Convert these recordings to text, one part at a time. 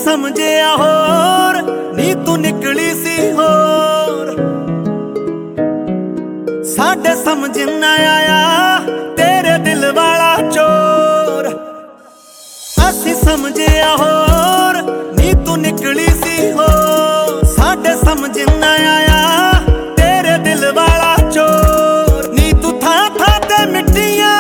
समझिया होर नी तू निकली सी होर। साडे समझ ना आया तेरे दिल वाला चोर। असी समझिया होर नी तू निकली सी होर। साडे समझ ना आया तेरे दिल वाला चोर। नी तू था ते मिट्टियां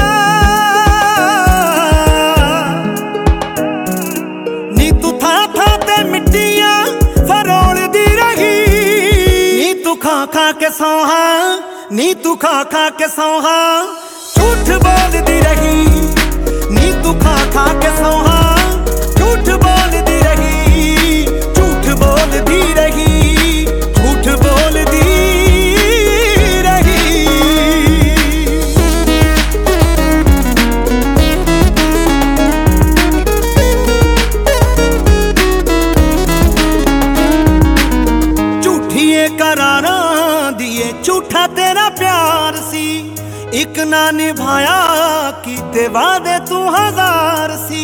खा के सौहा नी तू खा के सौहा झूठ बोलती रही। नी तू खा के सौहा झूठ बोलती रही। झूठ बोलती रही। झूठ बोलती रही। झूठिए करारा झूठा तेरा प्यार सी। एक ना निभाया कीते वादे तू हजार सी।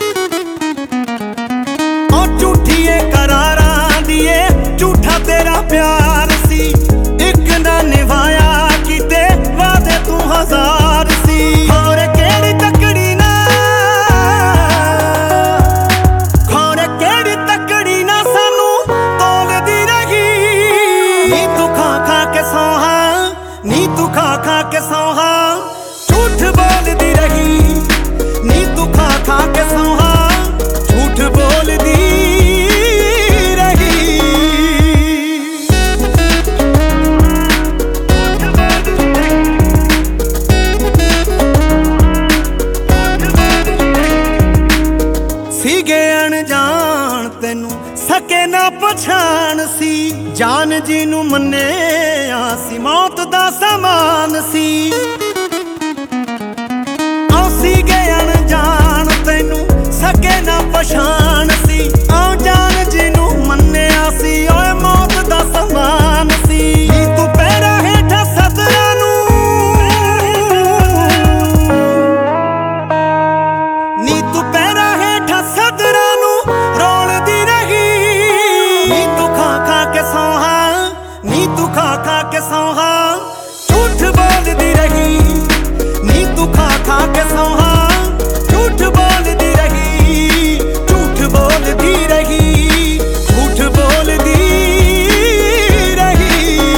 और झूठिए करारा दिए झूठा तेरा प्यार सी। एक ना निभाया कीते वादे तू हजार सी। और केड़ी तकड़ी ना खोरे केड़ी तकड़ी ना सानू तोलदी रही। नी तू खा के सौहा नी तू खा के सौहा झूठ बोलती रही। नी तू खा के सौहा झूठ बोलती रही। सीगे अनजान तेनू सके ना पछाण सी। जान जी नू मन्ने सी मौत दा समान सी। सीगे अनजान तेनू सके ना पछाण सी। आओ जान जी नू मन्ने सी ओए मौत दा समान सी। तू पैरा हेठा सदरा नू नी तू पैरा हेठा सदरा नू रोलदी रही। नी तू खा के सौहा नी तू खा के सौहा झूठ बोलती रही। नी तू खा के सौहा झूठ बोलती रही। झूठ बोलती रही। झूठ बोलती रही।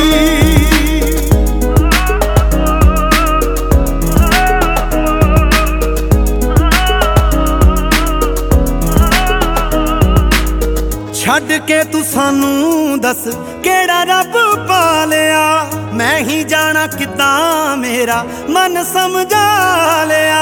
छड्ड के तू सानू दस केड़ा रब पा लिया। मैं ही जाना किदां मेरा मन समझा लिया।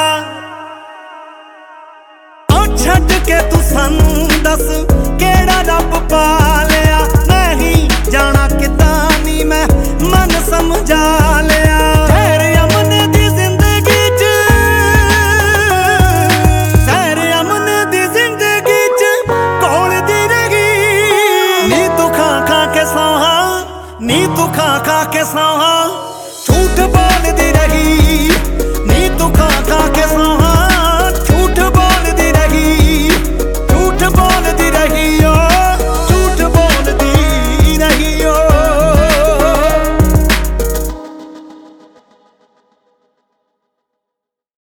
और छड्ड के तू सानू दस केड़ा रब पा लिया। मैं ही जाना किदां नी मैं मन समझा लिया। खैर अमन दी जिंदगी च खैर अमन दी जिंदगी च कोल दी रही। नी तू खा के सौहा नी तू खा के सौहा झूठ बोलती रही। नी तू खा के सौहा